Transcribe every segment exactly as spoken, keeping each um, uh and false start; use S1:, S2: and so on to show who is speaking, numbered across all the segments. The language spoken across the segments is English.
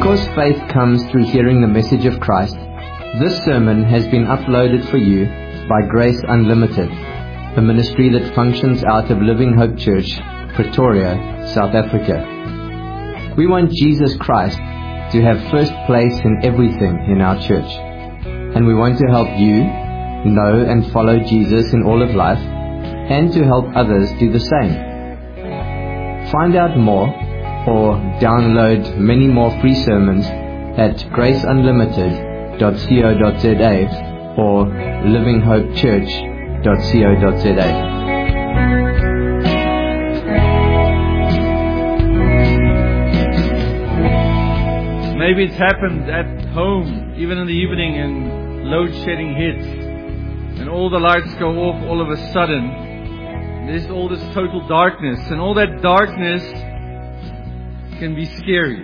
S1: Because faith comes through hearing the message of Christ, this sermon has been uploaded for you by Grace Unlimited, a ministry that functions out of Living Hope Church, Pretoria, South Africa. We want Jesus Christ to have first place in everything in our church, and we want to help you know and follow Jesus in all of life, and to help others do the same. Find out more or download many more free sermons at grace unlimited dot co dot za or living hope church dot co dot za.
S2: Maybe it's happened at home, even in the evening, and load shedding hits, and all the lights go off all of a sudden. There's all this total darkness, and all that darkness can be scary.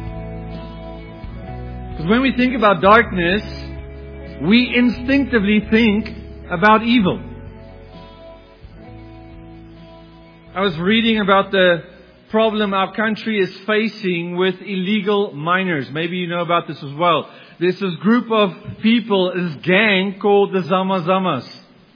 S2: Because when we think about darkness, we instinctively think about evil. I was reading about the problem our country is facing with illegal miners. Maybe you know about this as well. There's this group of people, this gang called the Zama Zamas.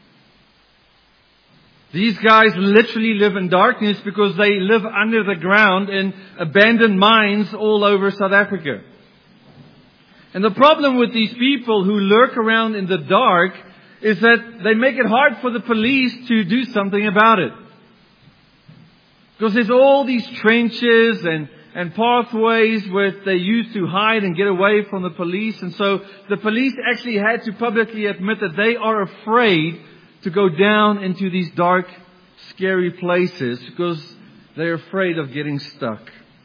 S2: These guys literally live in darkness because they live under the ground in abandoned mines all over South Africa. And the problem with these people who lurk around in the dark is that they make it hard for the police to do something about it. Because there's all these trenches and, and pathways where they used to hide and get away from the police. And so the police actually had to publicly admit that they are afraid to go down into these dark, scary places because they're afraid of getting stuck.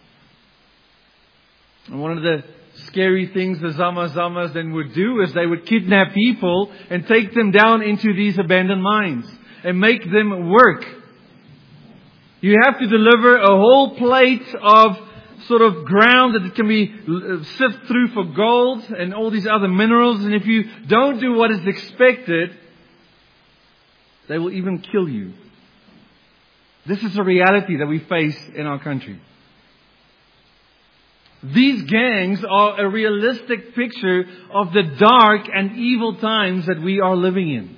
S2: And one of the scary things the Zama Zamas then would do is they would kidnap people and take them down into these abandoned mines and make them work. You have to deliver a whole plate of sort of ground that can be sifted through for gold and all these other minerals. And if you don't do what is expected, they will even kill you. This is a reality that we face in our country. These gangs are a realistic picture of the dark and evil times that we are living in.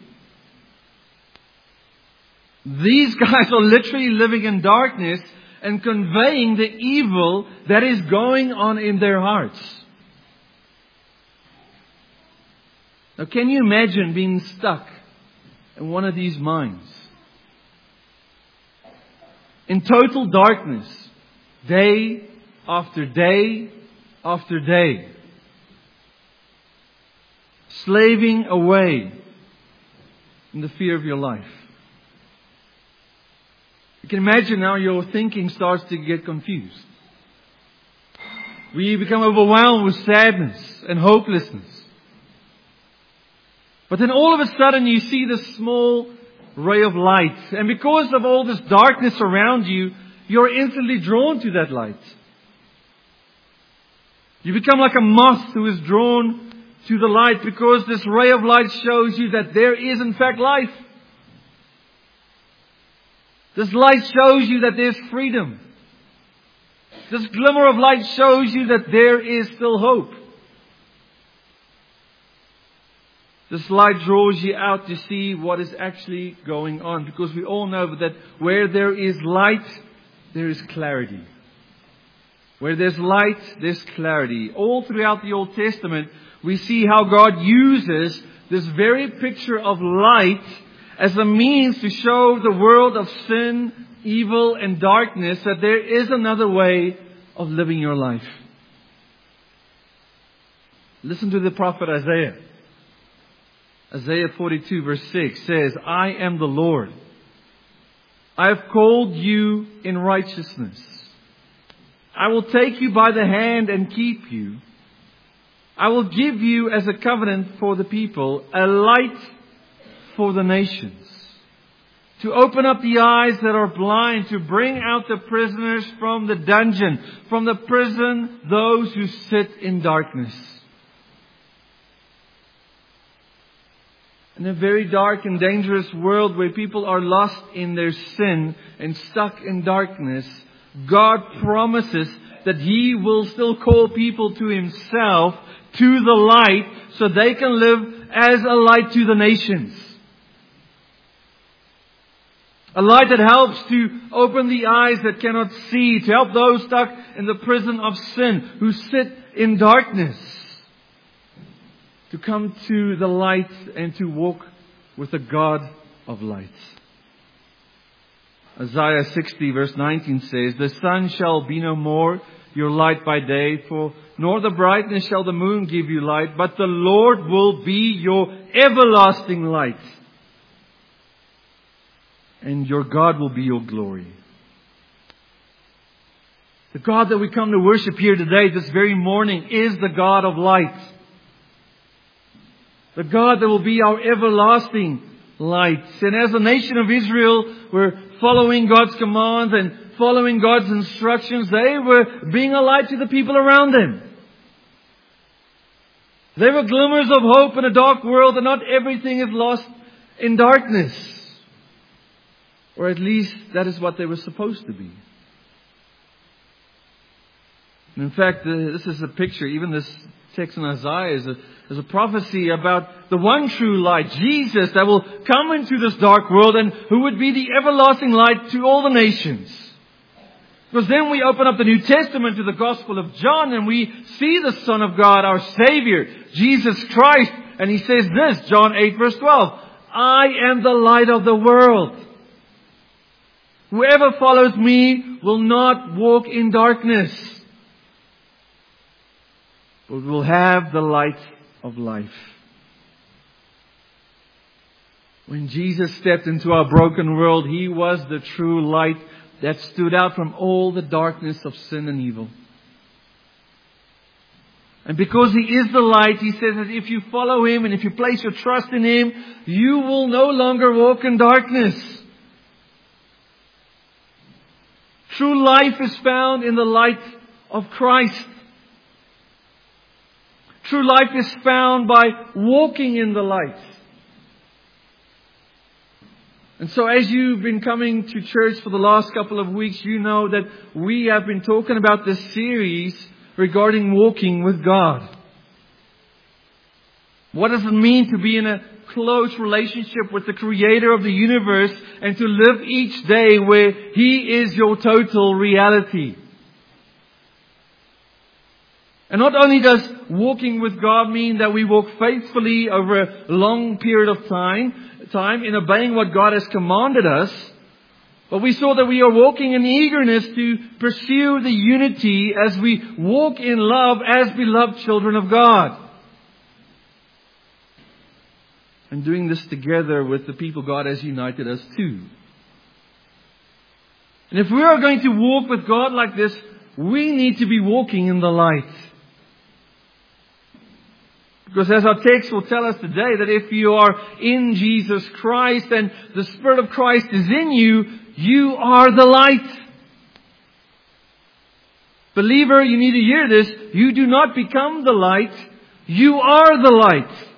S2: These guys are literally living in darkness and conveying the evil that is going on in their hearts. Now, can you imagine being stuck in one of these mines? In total darkness, day after day after day. Slaving away in the fear of your life. You can imagine now your thinking starts to get confused. We become overwhelmed with sadness and hopelessness. But then all of a sudden you see this small ray of light. And because of all this darkness around you, you're instantly drawn to that light. You become like a moth who is drawn to the light because this ray of light shows you that there is in fact life. This light shows you that there's freedom. This glimmer of light shows you that there is still hope. This light draws you out to see what is actually going on. Because we all know that where there is light, there is clarity. Where there's light, there's clarity. All throughout the Old Testament, we see how God uses this very picture of light as a means to show the world of sin, evil, and darkness that there is another way of living your life. Listen to the prophet Isaiah. Isaiah forty-two verse six says, I am the Lord. I have called you in righteousness. I will take you by the hand and keep you. I will give you as a covenant for the people, a light for the nations. To open up the eyes that are blind, to bring out the prisoners from the dungeon, from the prison, those who sit in darkness. In a very dark and dangerous world where people are lost in their sin and stuck in darkness, God promises that He will still call people to Himself, to the light, so they can live as a light to the nations. A light that helps to open the eyes that cannot see, to help those stuck in the prison of sin, who sit in darkness, to come to the light and to walk with the God of light. Isaiah sixty verse nineteen says, "The sun shall be no more your light by day, for nor the brightness shall the moon give you light, but the Lord will be your everlasting light, and your God will be your glory." The God that we come to worship here today, this very morning, is the God of light. The God that will be our everlasting light. And as the nation of Israel were following God's commands and following God's instructions, they were being a light to the people around them. They were glimmers of hope in a dark world, and not everything is lost in darkness. Or at least that is what they were supposed to be. And in fact, this is a picture, even this text in Isaiah is a, is a prophecy about the one true light, Jesus, that will come into this dark world and who would be the everlasting light to all the nations. Because then we open up the New Testament to the Gospel of John and we see the Son of God, our Savior, Jesus Christ. And He says this, John eight verse twelve, "I am the light of the world. Whoever follows me will not walk in darkness, but will have the light of life." When Jesus stepped into our broken world, He was the true light that stood out from all the darkness of sin and evil. And because He is the light, He says that if you follow Him and if you place your trust in Him, you will no longer walk in darkness. True life is found in the light of Christ. True life is found by walking in the light. And so as you've been coming to church for the last couple of weeks, you know that we have been talking about this series regarding walking with God. What does it mean to be in a close relationship with the Creator of the universe and to live each day where He is your total reality? And not only does walking with God mean that we walk faithfully over a long period of time, time in obeying what God has commanded us, but we saw that we are walking in eagerness to pursue the unity as we walk in love as beloved children of God. And doing this together with the people God has united us to. And if we are going to walk with God like this, we need to be walking in the light. Because as our text will tell us today, that if you are in Jesus Christ and the Spirit of Christ is in you, you are the light. Believer, you need to hear this. You do not become the light. You are the light.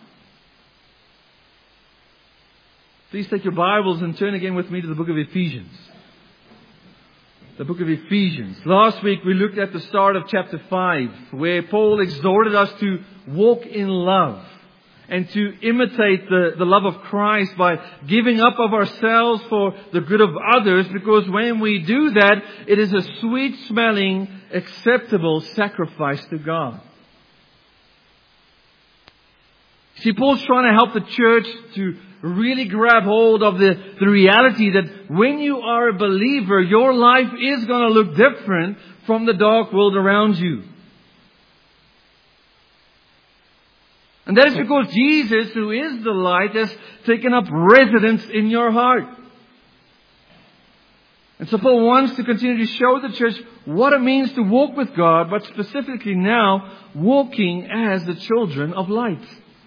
S2: Please take your Bibles and turn again with me to the book of Ephesians. The book of Ephesians. Last week we looked at the start of chapter five, where Paul exhorted us to walk in love and to imitate the, the love of Christ by giving up of ourselves for the good of others, because when we do that, it is a sweet smelling, acceptable sacrifice to God. See, Paul's trying to help the church to really grab hold of the, the reality that when you are a believer, your life is going to look different from the dark world around you. And that is because Jesus, who is the light, has taken up residence in your heart. And so Paul wants to continue to show the church what it means to walk with God, but specifically now, walking as the children of light.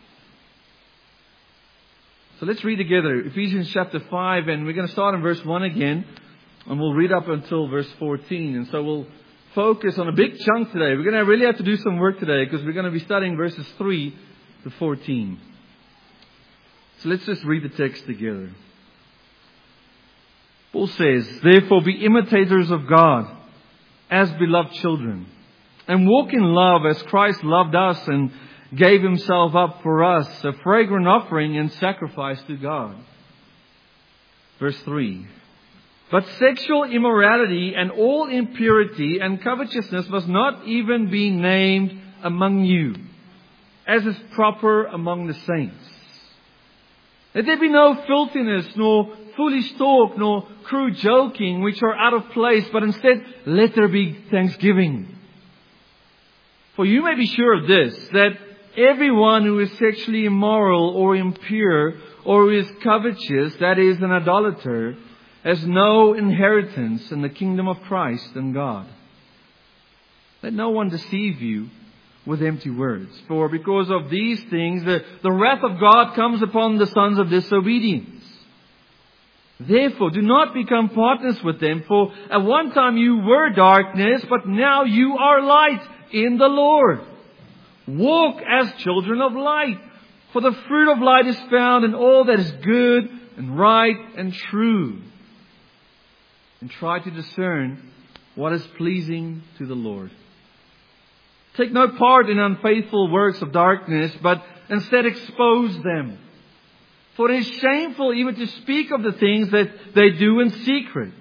S2: So let's read together Ephesians chapter five, and we're going to start in verse one again, and we'll read up until verse fourteen. And so we'll focus on a big chunk today. We're going to really have to do some work today, because we're going to be studying verses three to fourteen. So let's just read the text together. Paul says, "Therefore be imitators of God as beloved children, and walk in love as Christ loved us and gave Himself up for us, a fragrant offering and sacrifice to God. Verse three. But sexual immorality and all impurity and covetousness must not even be named among you, as is proper among the saints. Let there be no filthiness, nor foolish talk, nor crude joking, which are out of place, but instead let there be thanksgiving. For you may be sure of this, that everyone who is sexually immoral or impure or who is covetous, that is, an idolater, has no inheritance in the kingdom of Christ and God. Let no one deceive you with empty words. For because of these things, the, the wrath of God comes upon the sons of disobedience. Therefore, do not become partners with them. For at one time you were darkness, but now you are light in the Lord. Walk as children of light. For the fruit of light is found in all that is good and right and true. And try to discern what is pleasing to the Lord. Take no part in unfaithful works of darkness, but instead expose them. For it is shameful even to speak of the things that they do in secret.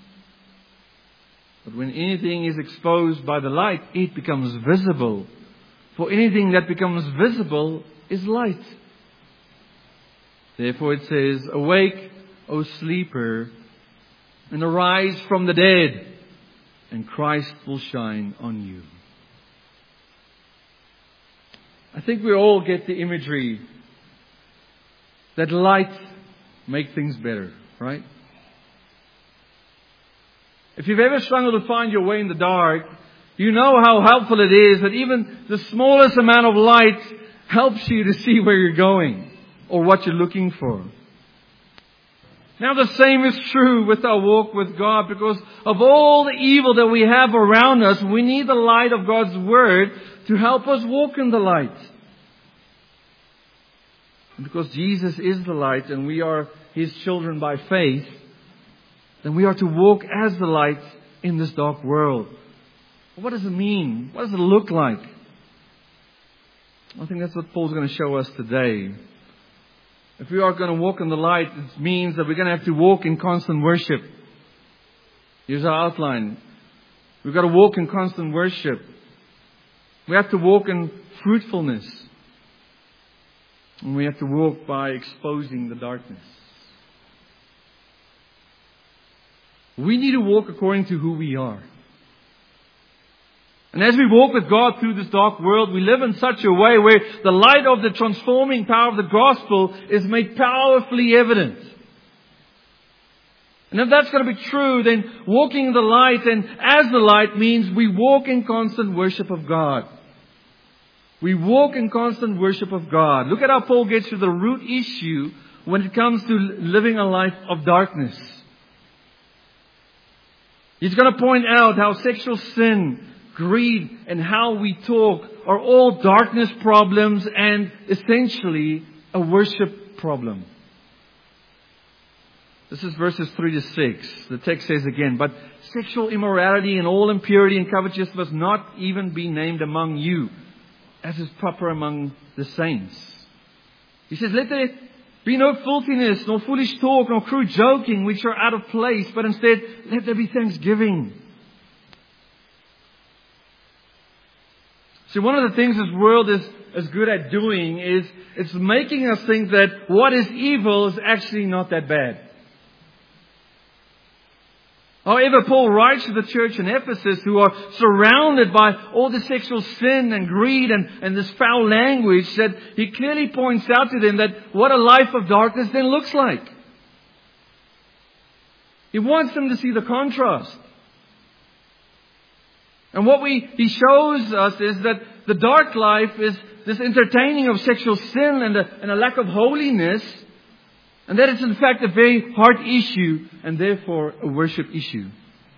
S2: But when anything is exposed by the light, it becomes visible. For anything that becomes visible is light. Therefore it says, awake, O sleeper, and arise from the dead, and Christ will shine on you. I think we all get the imagery that light makes things better, right? If you've ever struggled to find your way in the dark, you know how helpful it is that even the smallest amount of light helps you to see where you're going or what you're looking for. Now the same is true with our walk with God. Because of all the evil that we have around us, we need the light of God's Word to help us walk in the light. And because Jesus is the light and we are His children by faith, then we are to walk as the light in this dark world. What does it mean? What does it look like? I think that's what Paul's going to show us today. If we are going to walk in the light, it means that we're going to have to walk in constant worship. Here's our outline. We've got to walk in constant worship. We have to walk in fruitfulness. And we have to walk by exposing the darkness. We need to walk according to who we are. And as we walk with God through this dark world, we live in such a way where the light of the transforming power of the gospel is made powerfully evident. And if that's going to be true, then walking in the light and as the light means we walk in constant worship of God. We walk in constant worship of God. Look at how Paul gets to the root issue when it comes to living a life of darkness. He's going to point out how sexual sin, greed, and how we talk are all darkness problems and essentially a worship problem. This is verses three to six. The text says again, but sexual immorality and all impurity and covetousness must not even be named among you, as is proper among the saints. He says, let there be no filthiness, nor foolish talk, nor crude joking, which are out of place, but instead let there be thanksgiving. See, one of the things this world is, is good at doing is it's making us think that what is evil is actually not that bad. However, Paul writes to the church in Ephesus who are surrounded by all the sexual sin and greed and, and this foul language that he clearly points out to them that what a life of darkness then looks like. He wants them to see the contrast. And what we he shows us is that the dark life is this entertaining of sexual sin and a, and a lack of holiness. And that it's in fact a very hard issue and therefore a worship issue.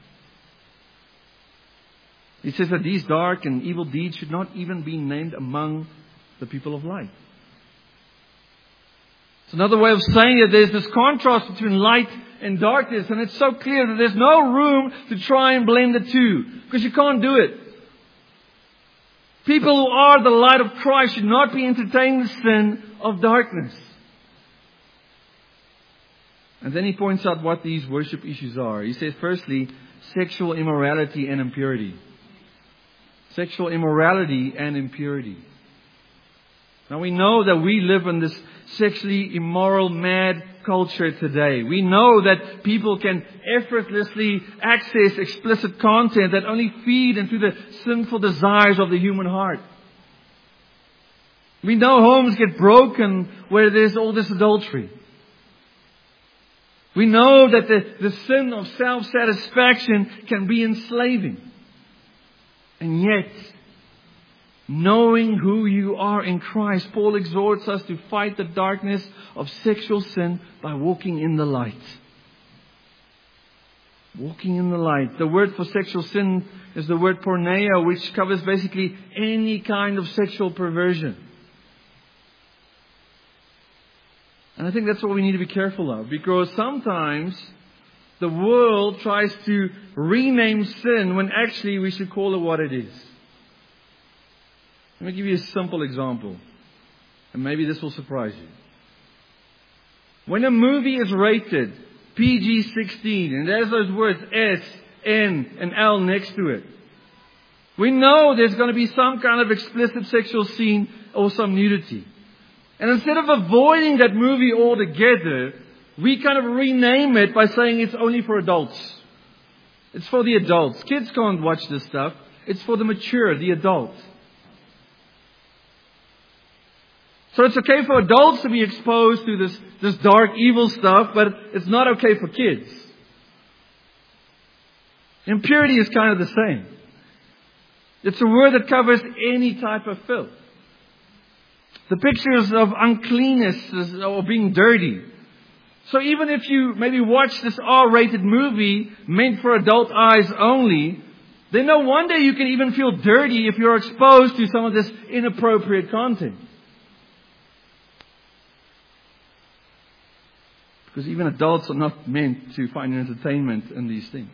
S2: He says that these dark and evil deeds should not even be named among the people of light. It's another way of saying it. There's this contrast between light and darkness. And it's so clear that there's no room to try and blend the two. Because you can't do it. People who are the light of Christ should not be entertaining the sin of darkness. And then he points out what these worship issues are. He says, firstly, sexual immorality and impurity. Sexual immorality and impurity. Now we know that we live in this sexually immoral, mad culture today. We know that people can effortlessly access explicit content that only feed into the sinful desires of the human heart. We know homes get broken where there's all this adultery. We know that the, the sin of self-satisfaction can be enslaving. And yet, knowing who you are in Christ, Paul exhorts us to fight the darkness of sexual sin by walking in the light. Walking in the light. The word for sexual sin is the word porneia, which covers basically any kind of sexual perversion. And I think that's what we need to be careful of, because sometimes the world tries to rename sin when actually we should call it what it is. Let me give you a simple example. And maybe this will surprise you. When a movie is rated P G sixteen, and there's those words S, N, and L next to it, we know there's going to be some kind of explicit sexual scene or some nudity. And instead of avoiding that movie altogether, we kind of rename it by saying it's only for adults. It's for the adults. Kids can't watch this stuff. It's for the mature, the adult. So it's okay for adults to be exposed to this, this dark, evil stuff, but it's not okay for kids. Impurity is kind of the same. It's a word that covers any type of filth. The pictures of uncleanness or being dirty. So even if you maybe watch this R-rated movie meant for adult eyes only, then no wonder you can even feel dirty if you're exposed to some of this inappropriate content. Because even adults are not meant to find entertainment in these things.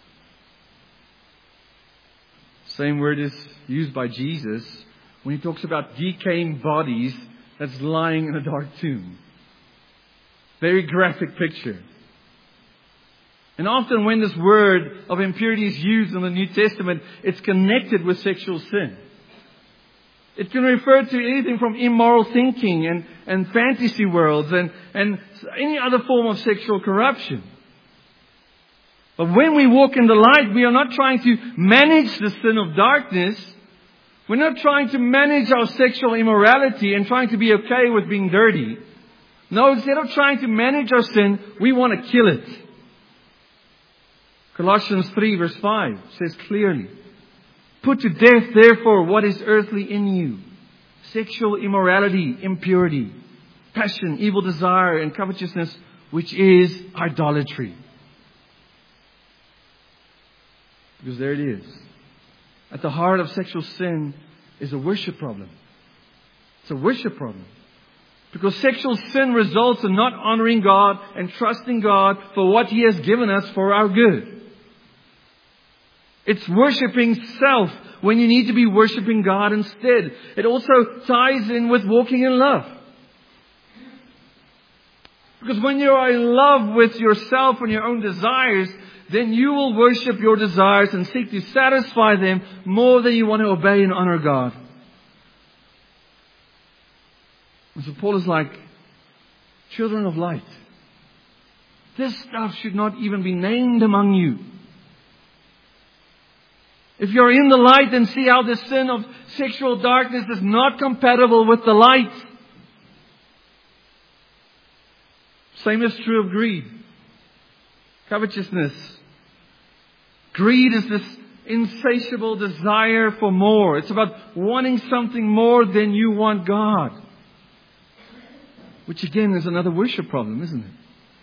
S2: Same word is used by Jesus when He talks about decaying bodies that's lying in a dark tomb. Very graphic picture. And often when this word of impurity is used in the New Testament, it's connected with sexual sin. It can refer to anything from immoral thinking and, and fantasy worlds and, and any other form of sexual corruption. But when we walk in the light, we are not trying to manage the sin of darkness. We're not trying to manage our sexual immorality and trying to be okay with being dirty. No, instead of trying to manage our sin, we want to kill it. Colossians three verse five says clearly, "Put to death, therefore, what is earthly in you. Sexual immorality, impurity, passion, evil desire, and covetousness, which is idolatry." Because there it is. At the heart of sexual sin is a worship problem. It's a worship problem. Because sexual sin results in not honoring God and trusting God for what He has given us for our good. It's worshipping self when you need to be worshipping God instead. It also ties in with walking in love. Because when you are in love with yourself and your own desires, then you will worship your desires and seek to satisfy them more than you want to obey and honor God. And so Paul is like, children of light, this stuff should not even be named among you. If you're in the light, then see how the sin of sexual darkness is not compatible with the light. Same is true of greed. Covetousness. Greed is this insatiable desire for more. It's about wanting something more than you want God. Which again is another worship problem, isn't it?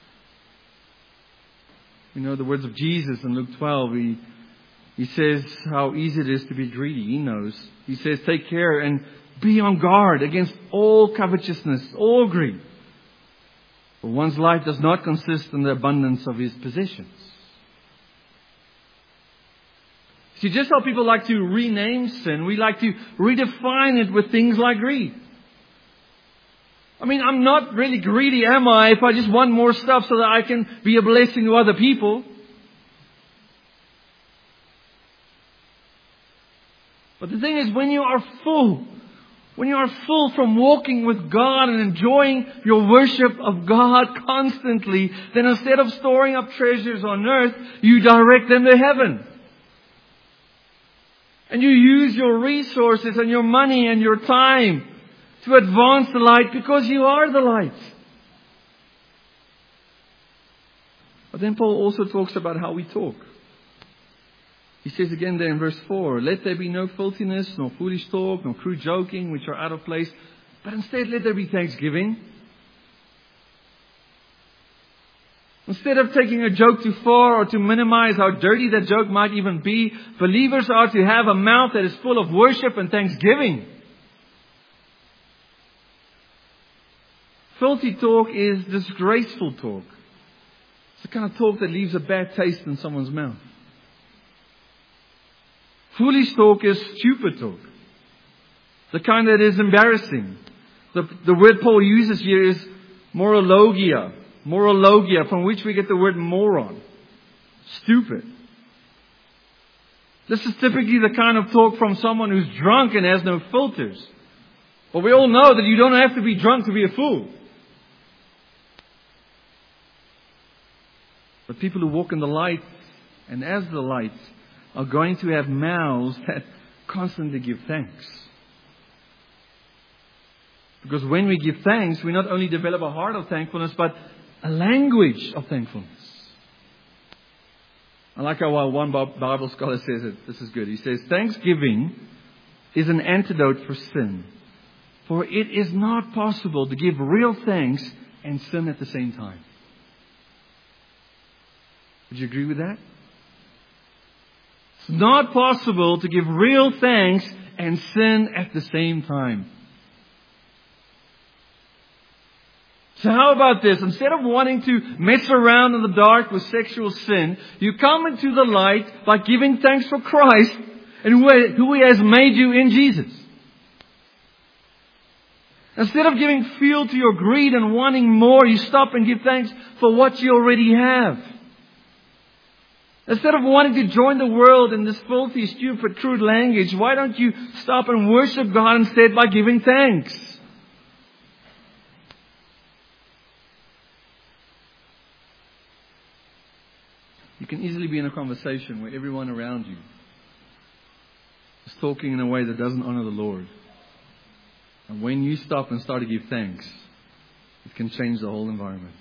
S2: You know the words of Jesus in Luke twelve. He, he says how easy it is to be greedy. He knows. He says, take care and be on guard against all covetousness, all greed. For one's life does not consist in the abundance of his possessions. See, just how people like to rename sin, we like to redefine it with things like greed. I mean, I'm not really greedy, am I, if I just want more stuff so that I can be a blessing to other people? But the thing is, when you are full, when you are full from walking with God and enjoying your worship of God constantly, then instead of storing up treasures on earth, you direct them to heaven. And you use your resources and your money and your time to advance the light because you are the light. But then Paul also talks about how we talk. He says again there in verse four, let there be no filthiness, nor foolish talk, nor crude joking, which are out of place, but instead let there be thanksgiving. Instead of taking a joke too far or to minimize how dirty that joke might even be, believers are to have a mouth that is full of worship and thanksgiving. Filthy talk is disgraceful talk. It's the kind of talk that leaves a bad taste in someone's mouth. Foolish talk is stupid talk. The kind that is embarrassing. The, the word Paul uses here is morologia. Morologia, from which we get the word moron. Stupid. This is typically the kind of talk from someone who's drunk and has no filters. But we all know that you don't have to be drunk to be a fool. But people who walk in the light and as the light are going to have mouths that constantly give thanks. Because when we give thanks, we not only develop a heart of thankfulness, but a language of thankfulness. I like how one Bible scholar says it. This is good. He says, thanksgiving is an antidote for sin. For it is not possible to give real thanks and sin at the same time. Would you agree with that? It's not possible to give real thanks and sin at the same time. So how about this? Instead of wanting to mess around in the dark with sexual sin, you come into the light by giving thanks for Christ and who He has made you in Jesus. Instead of giving fuel to your greed and wanting more, you stop and give thanks for what you already have. Instead of wanting to join the world in this filthy, stupid, crude language, why don't you stop and worship God instead by giving thanks? You can easily be in a conversation where everyone around you is talking in a way that doesn't honor the Lord. And when you stop and start to give thanks, it can change the whole environment.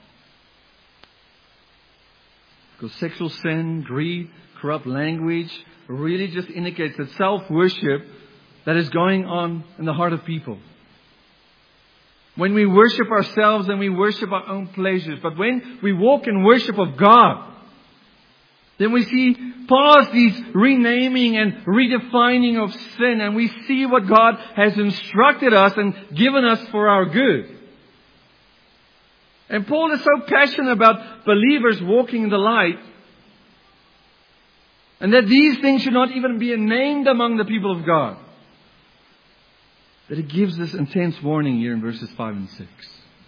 S2: Because sexual sin, greed, corrupt language really just indicates that self-worship that is going on in the heart of people. When we worship ourselves, then we worship our own pleasures. But when we walk in worship of God, then we see past these renaming and redefining of sin, and we see what God has instructed us and given us for our good. And Paul is so passionate about believers walking in the light, and that these things should not even be named among the people of God, that he gives this intense warning here in verses five and six.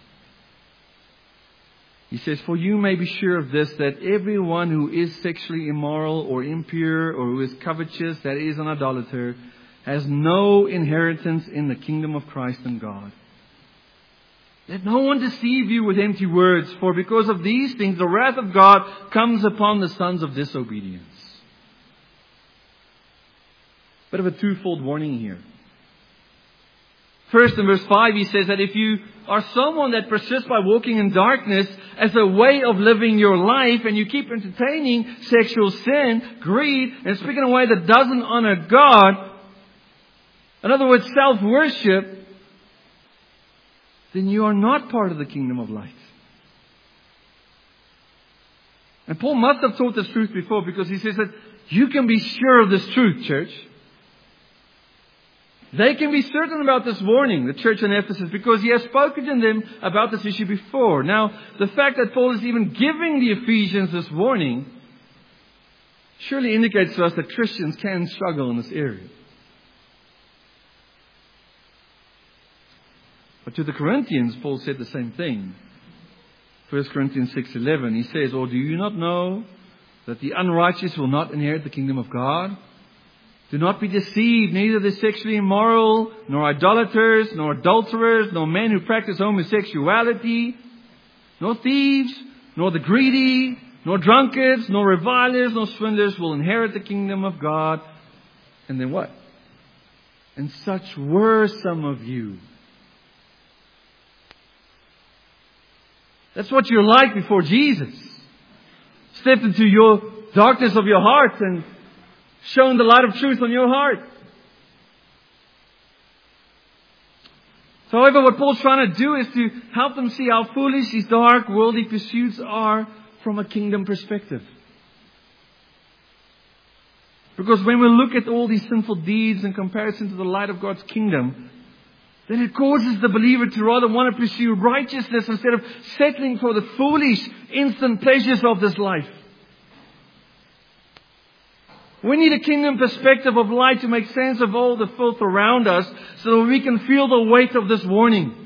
S2: He says, for you may be sure of this, that everyone who is sexually immoral or impure or who is covetous, that is an idolater, has no inheritance in the kingdom of Christ and God. Let no one deceive you with empty words, for because of these things the wrath of God comes upon the sons of disobedience. Bit of a twofold warning here. First, in verse five, he says that if you are someone that persists by walking in darkness as a way of living your life, and you keep entertaining sexual sin, greed, and speaking in a way that doesn't honor God, in other words, self-worship, then you are not part of the kingdom of light. And Paul must have taught this truth before, because he says that you can be sure of this truth, church. They can be certain about this warning, the church in Ephesus, because he has spoken to them about this issue before. Now, the fact that Paul is even giving the Ephesians this warning surely indicates to us that Christians can struggle in this area. But to the Corinthians, Paul said the same thing. First Corinthians six eleven, he says, "Or do you not know that the unrighteous will not inherit the kingdom of God? Do not be deceived, neither the sexually immoral, nor idolaters, nor adulterers, nor men who practice homosexuality, nor thieves, nor the greedy, nor drunkards, nor revilers, nor swindlers will inherit the kingdom of God." And then what? "And such were some of you." That's what you're like before Jesus stepped into your darkness of your heart and shone the light of truth on your heart. So, however, what Paul's trying to do is to help them see how foolish these dark, worldly pursuits are from a kingdom perspective. Because when we look at all these sinful deeds in comparison to the light of God's kingdom, then it causes the believer to rather want to pursue righteousness instead of settling for the foolish, instant pleasures of this life. We need a kingdom perspective of light to make sense of all the filth around us so that we can feel the weight of this warning.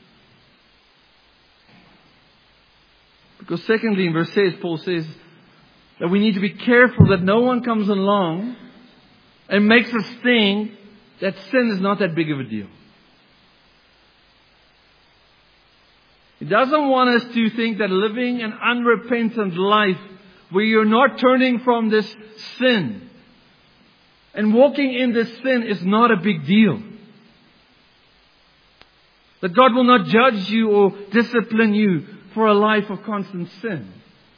S2: Because secondly, in verse six, Paul says that we need to be careful that no one comes along and makes us think that sin is not that big of a deal. He doesn't want us to think that living an unrepentant life where you're not turning from this sin and walking in this sin is not a big deal. That God will not judge you or discipline you for a life of constant sin.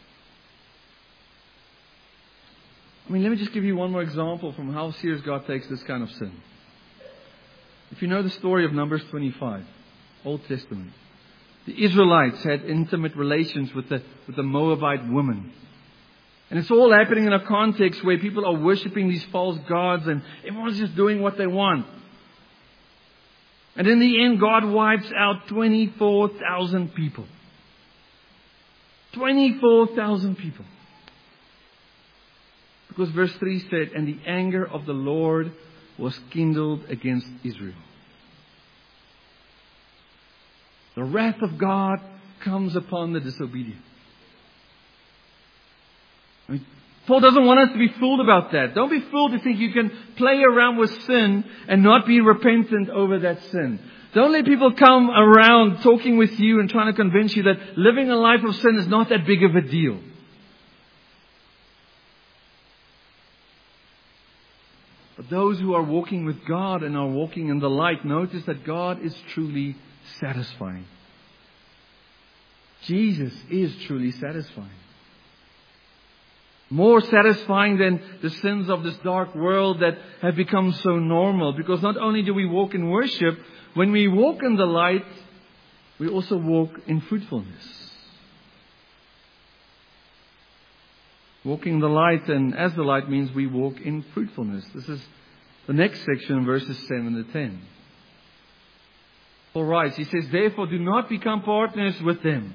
S2: I mean, let me just give you one more example from how serious God takes this kind of sin. If you know the story of Numbers twenty-five, Old Testament. The Israelites had intimate relations with the, with the Moabite woman. And it's all happening in a context where people are worshipping these false gods and everyone's just doing what they want. And in the end, God wipes out twenty-four thousand people. twenty-four thousand people. Because verse three said, "And the anger of the Lord was kindled against Israel." The wrath of God comes upon the disobedient. I mean, Paul doesn't want us to be fooled about that. Don't be fooled to think you can play around with sin and not be repentant over that sin. Don't let people come around talking with you and trying to convince you that living a life of sin is not that big of a deal. But those who are walking with God and are walking in the light, notice that God is truly satisfying. Jesus is truly satisfying. More satisfying than the sins of this dark world that have become so normal. Because not only do we walk in worship, when we walk in the light, we also walk in fruitfulness. Walking in the light and as the light means we walk in fruitfulness. This is the next section, verses seven to ten. Paul writes, he says, "Therefore do not become partners with them."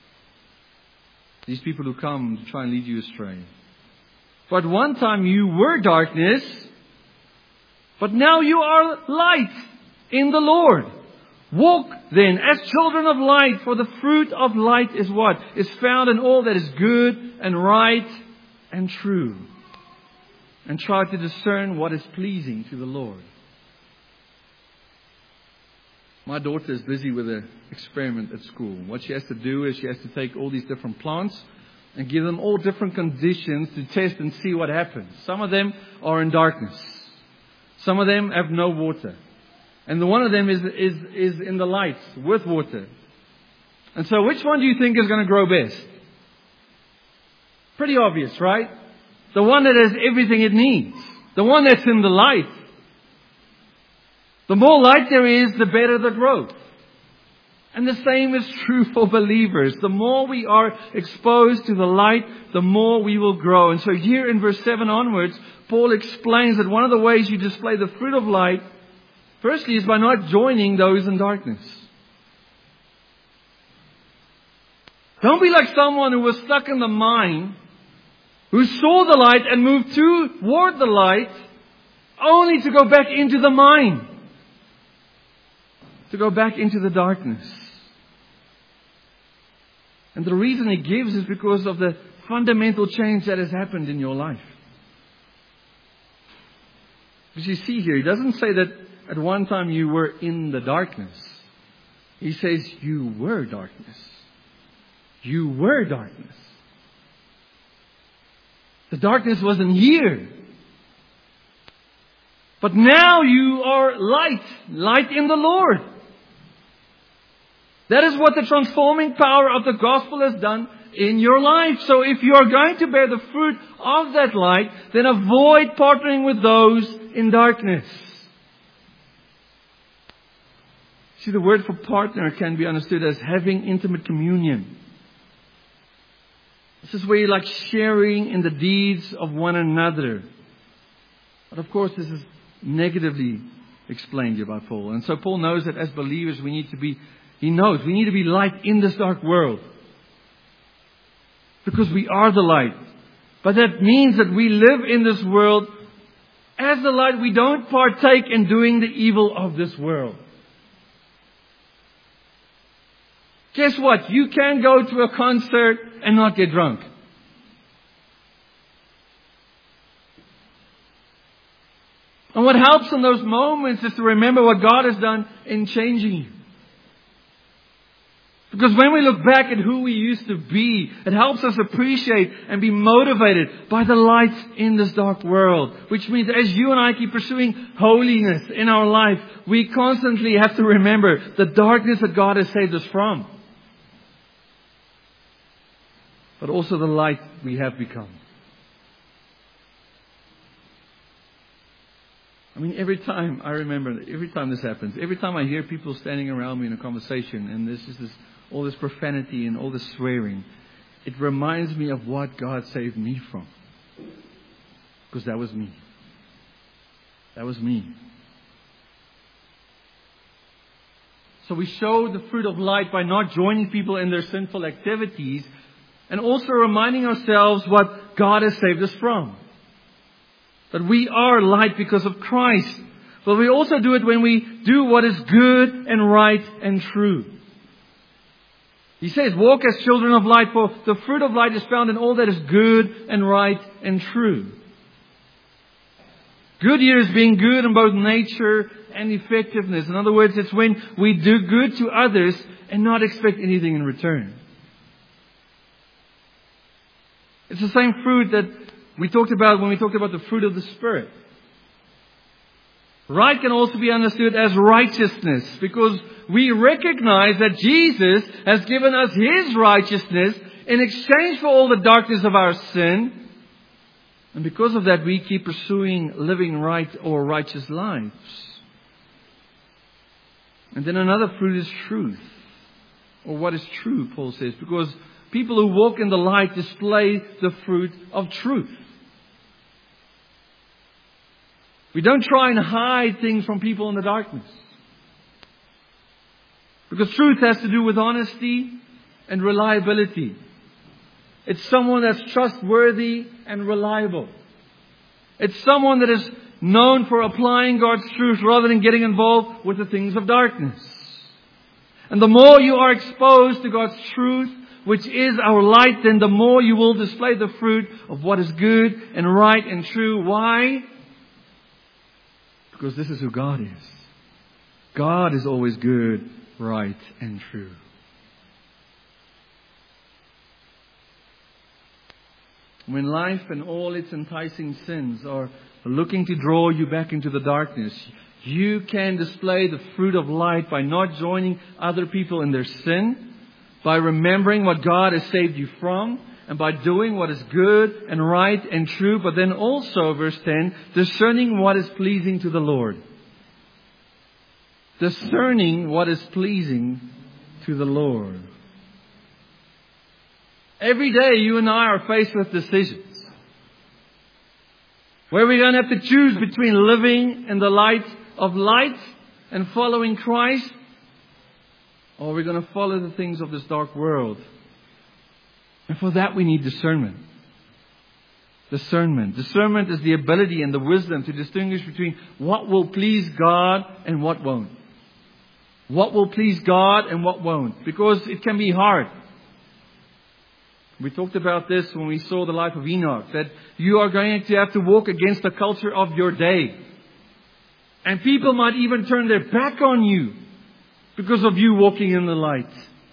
S2: These people who come to try and lead you astray. "For at one time you were darkness, but now you are light in the Lord. Walk then as children of light, for the fruit of light is what? Is found in all that is good and right and true. And try to discern what is pleasing to the Lord." My daughter is busy with an experiment at school. What she has to do is she has to take all these different plants and give them all different conditions to test and see what happens. Some of them are in darkness. Some of them have no water. And the one of them is, is, is in the light with water. And so which one do you think is going to grow best? Pretty obvious, right? The one that has everything it needs. The one that's in the light. The more light there is, the better the growth. And the same is true for believers. The more we are exposed to the light, the more we will grow. And so here in verse seven onwards, Paul explains that one of the ways you display the fruit of light Firstly, is by not joining those in darkness. Don't be like someone who was stuck in the mine, who saw the light and moved toward the light, only to go back into the mine. To go back into the darkness. And the reason he gives is because of the fundamental change that has happened in your life. Because you see here, he doesn't say that at one time you were in the darkness. He says you were darkness. You were darkness. The darkness wasn't here. But now you are light. Light in the Lord. That is what the transforming power of the gospel has done in your life. So if you are going to bear the fruit of that light, then avoid partnering with those in darkness. See, the word for partner can be understood as having intimate communion. This is where you're like sharing in the deeds of one another. But of course, this is negatively explained here by Paul. And so Paul knows that as believers we need to be, he knows we need to be light in this dark world. Because we are the light. But that means that we live in this world as the light. We don't partake in doing the evil of this world. Guess what? You can go to a concert and not get drunk. And what helps in those moments is to remember what God has done in changing you. Because when we look back at who we used to be, it helps us appreciate and be motivated by the light in this dark world. Which means as you and I keep pursuing holiness in our life, we constantly have to remember the darkness that God has saved us from. But also the light we have become. I mean, every time I remember, every time this happens, every time I hear people standing around me in a conversation, and this is this, all this profanity and all this swearing, it reminds me of what God saved me from. Because that was me. That was me. So we show the fruit of light by not joining people in their sinful activities, and also reminding ourselves what God has saved us from. That we are light because of Christ. But we also do it when we do what is good and right and true. He says, walk as children of light, for the fruit of light is found in all that is good and right and true. Good here is being good in both nature and effectiveness. In other words, it's when we do good to others and not expect anything in return. It's the same fruit that we talked about when we talked about the fruit of the Spirit. Right can also be understood as righteousness, because we recognize that Jesus has given us His righteousness in exchange for all the darkness of our sin. And because of that, we keep pursuing living right or righteous lives. And then another fruit is truth. Or what is true, Paul says, because people who walk in the light display the fruit of truth. We don't try and hide things from people in the darkness. Because truth has to do with honesty and reliability. It's someone that's trustworthy and reliable. It's someone that is known for applying God's truth rather than getting involved with the things of darkness. And the more you are exposed to God's truth, which is our light, then the more you will display the fruit of what is good and right and true. Why? Because this is who God is. God is always good, right, and true. When life and all its enticing sins are looking to draw you back into the darkness, you can display the fruit of light by not joining other people in their sin, by remembering what God has saved you from, and by doing what is good and right and true, but then also, verse ten, discerning what is pleasing to the Lord. Discerning what is pleasing to the Lord. Every day you and I are faced with decisions where we're going to have to choose between living in the light of light and following Christ? Or are we going to follow the things of this dark world? And for that we need discernment. Discernment. Discernment is the ability and the wisdom to distinguish between what will please God and what won't. What will please God and what won't. Because it can be hard. We talked about this when we saw the life of Enoch. That you are going to have to walk against the culture of your day. And people might even turn their back on you because of you walking in the light.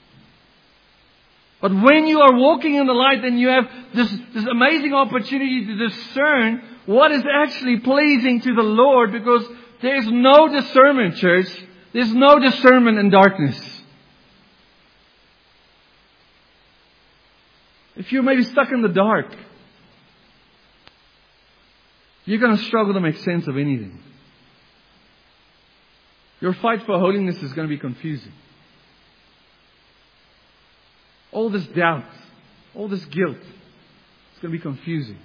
S2: But when you are walking in the light, then you have this, this amazing opportunity to discern what is actually pleasing to the Lord, because there is no discernment, church. There's no discernment in darkness. If you're maybe stuck in the dark, you're going to struggle to make sense of anything. Your fight for holiness is going to be confusing. All this doubt, all this guilt, it's going to be confusing.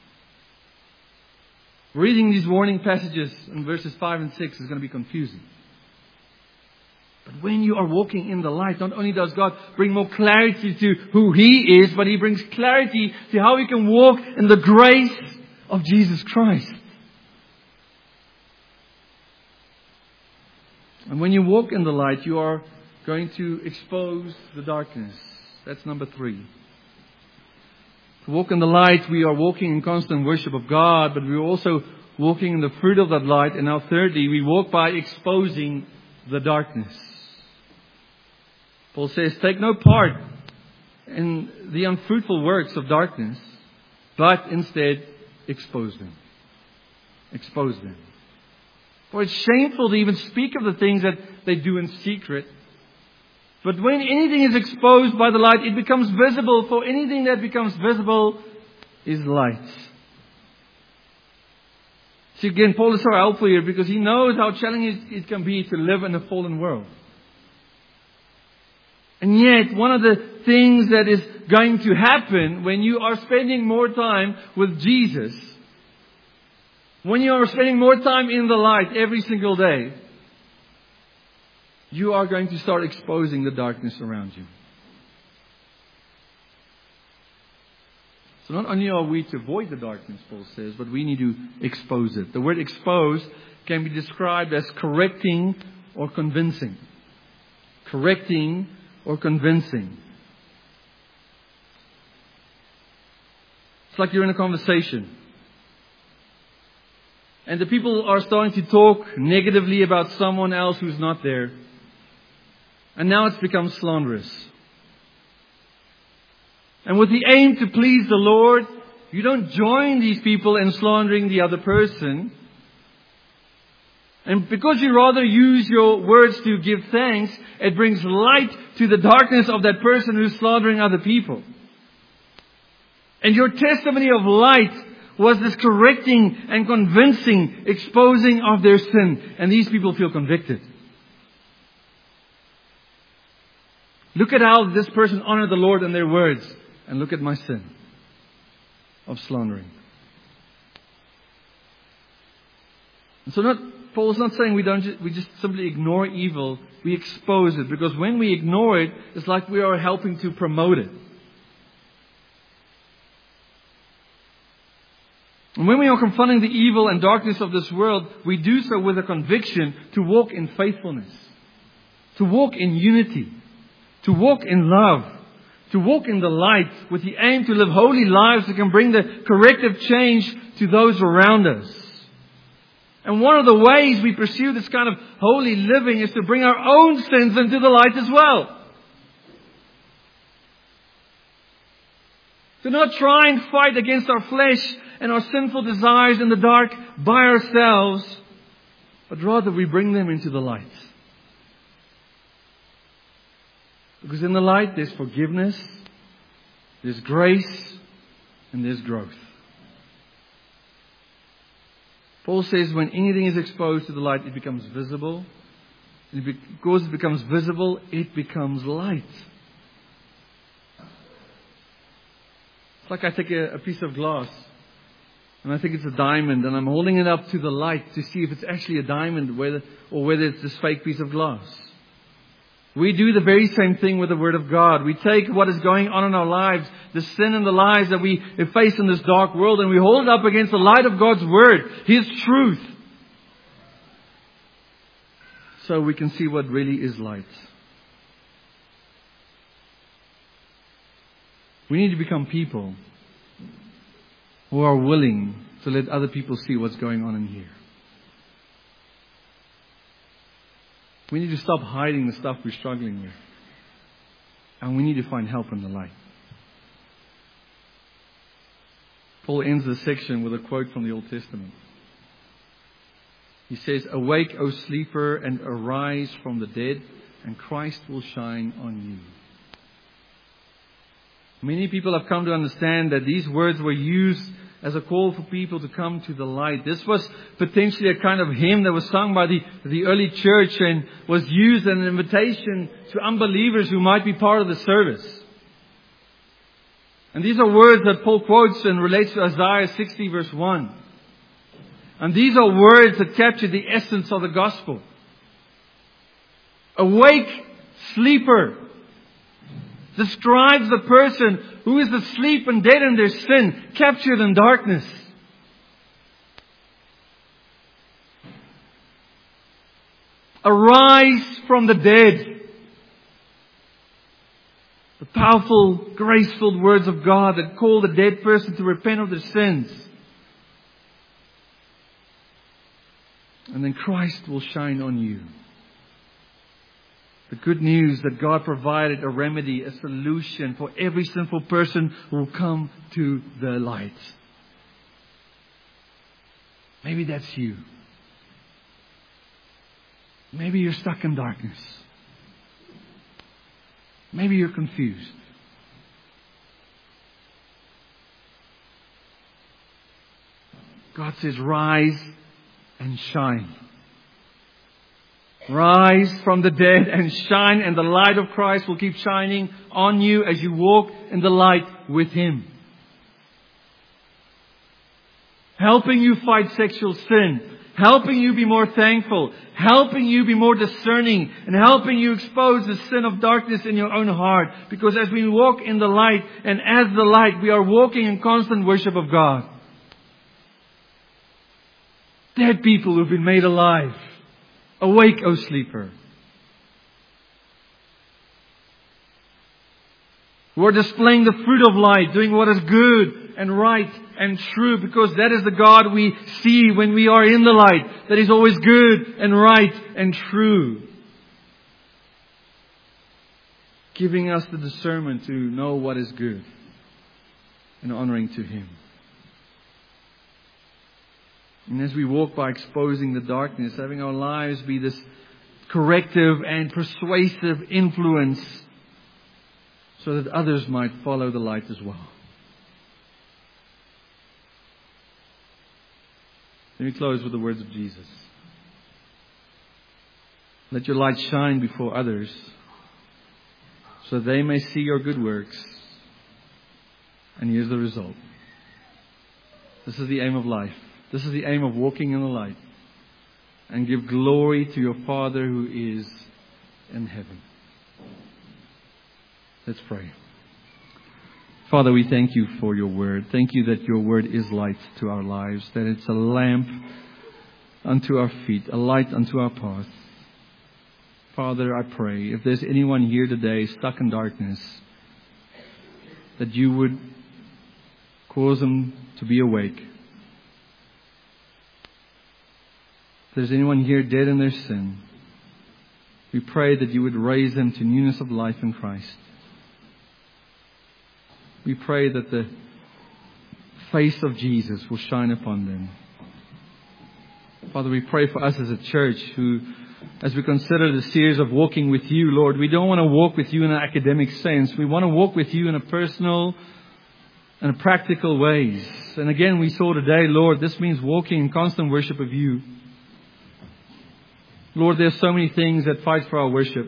S2: Reading these warning passages in verses five and six is going to be confusing. But when you are walking in the light, not only does God bring more clarity to who He is, but He brings clarity to how we can walk in the grace of Jesus Christ. And when you walk in the light, you are going to expose the darkness. That's number three. To walk in the light, we are walking in constant worship of God, but we're also walking in the fruit of that light. And now thirdly, we walk by exposing the darkness. Paul says, take no part in the unfruitful works of darkness, but instead expose them. Expose them. For it's shameful to even speak of the things that they do in secret. But when anything is exposed by the light, it becomes visible. For anything that becomes visible is light. See, again, Paul is so helpful here because he knows how challenging it can be to live in a fallen world. And yet, one of the things that is going to happen when you are spending more time with Jesus, when you are spending more time in the light every single day, you are going to start exposing the darkness around you. So not only are we to avoid the darkness, Paul says, but we need to expose it. The word expose can be described as correcting or convincing. Correcting or convincing. It's like you're in a conversation. And the people are starting to talk negatively about someone else who's not there. And now it's become slanderous. And with the aim to please the Lord, you don't join these people in slandering the other person. And because you rather use your words to give thanks, it brings light to the darkness of that person who's slandering other people. And your testimony of light was this correcting and convincing exposing of their sin. And these people feel convicted. Look at how this person honored the Lord in their words. And look at my sin of slandering. And so not, Paul's not saying we don't just, we just simply ignore evil. We expose it. Because when we ignore it, it's like we are helping to promote it. And when we are confronting the evil and darkness of this world, we do so with a conviction to walk in faithfulness. To walk in unity. To walk in love. To walk in the light with the aim to live holy lives that can bring the corrective change to those around us. And one of the ways we pursue this kind of holy living is to bring our own sins into the light as well. To not try and fight against our flesh and our sinful desires in the dark by ourselves, but rather we bring them into the light. Because in the light there's forgiveness, there's grace, and there's growth. Paul says when anything is exposed to the light, it becomes visible. And because it becomes visible, it becomes light. It's like I take a, a piece of glass And I think it's a diamond, and I'm holding it up to the light to see if it's actually a diamond, whether or whether it's this fake piece of glass. We do the very same thing with the Word of God. We take what is going on in our lives, the sin and the lies that we face in this dark world, and we hold it up against the light of God's Word, His truth. So we can see what really is light. We need to become people who are willing to let other people see what's going on in here. We need to stop hiding the stuff we're struggling with. And we need to find help in the light. Paul ends this section with a quote from the Old Testament. He says, "Awake, O sleeper, and arise from the dead, and Christ will shine on you." Many people have come to understand that these words were used as a call for people to come to the light. This was potentially a kind of hymn that was sung by the, the early church and was used as an invitation to unbelievers who might be part of the service. And these are words that Paul quotes and relates to Isaiah sixty verse one. And these are words that capture the essence of the gospel. Awake, sleeper, describes the person who is asleep and dead in their sin, captured in darkness. Arise from the dead. The powerful, grace-filled words of God that call the dead person to repent of their sins. And then Christ will shine on you. The good news that God provided a remedy, a solution for every sinful person who will come to the light. Maybe that's you. Maybe you're stuck in darkness. Maybe you're confused. God says, rise and shine. Rise from the dead and shine, and the light of Christ will keep shining on you as you walk in the light with Him. Helping you fight sexual sin. Helping you be more thankful. Helping you be more discerning. And helping you expose the sin of darkness in your own heart. Because as we walk in the light and as the light, we are walking in constant worship of God. Dead people who have been made alive. Awake, O sleeper. Who are displaying the fruit of light, doing what is good and right and true, because that is the God we see when we are in the light, that is always good and right and true. Giving us the discernment to know what is good and honoring to Him. And as we walk by exposing the darkness, having our lives be this corrective and persuasive influence so that others might follow the light as well. Let me close with the words of Jesus. Let your light shine before others so they may see your good works. And here's the result. This is the aim of life. This is the aim of walking in the light. And give glory to your Father who is in heaven. Let's pray. Father, we thank you for your word. Thank you that your word is light to our lives. That it's a lamp unto our feet, a light unto our path. Father, I pray, if there's anyone here today stuck in darkness, that you would cause them to be awake. If there's anyone here dead in their sin, we pray that you would raise them to newness of life in Christ. We pray that the face of Jesus will shine upon them. Father, we pray for us as a church who, as we consider the series of walking with you, Lord, we don't want to walk with you in an academic sense. We want to walk with you in a personal and practical ways. And again, we saw today, Lord, this means walking in constant worship of you. Lord, there's so many things that fight for our worship.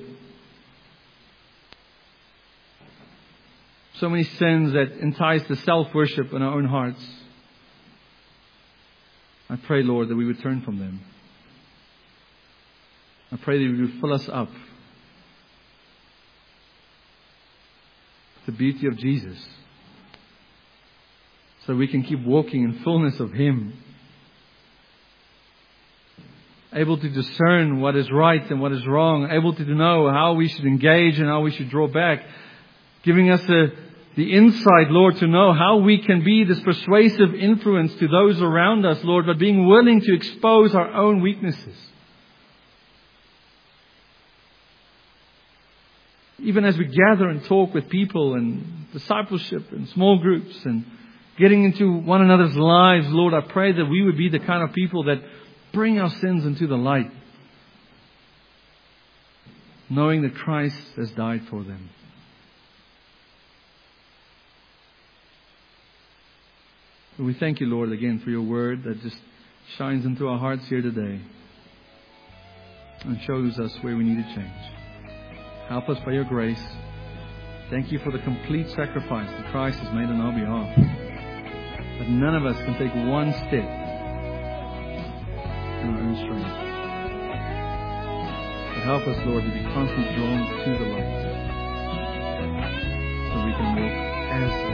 S2: So many sins that entice the self-worship in our own hearts. I pray, Lord, that we would turn from them. I pray that you would fill us up with the beauty of Jesus, so we can keep walking in fullness of Him, able to discern what is right and what is wrong, able to know how we should engage and how we should draw back, giving us the, the insight, Lord, to know how we can be this persuasive influence to those around us, Lord, but being willing to expose our own weaknesses. Even as we gather and talk with people and discipleship and small groups and getting into one another's lives, Lord, I pray that we would be the kind of people that bring our sins into the light, knowing that Christ has died for them. So we thank you, Lord, again for your word that just shines into our hearts here today and shows us where we need to change. Help us by your grace. Thank you for the complete sacrifice that Christ has made on our behalf. That none of us can take one step in our own strength. But help us, Lord, to be constantly drawn to the light, so we can walk as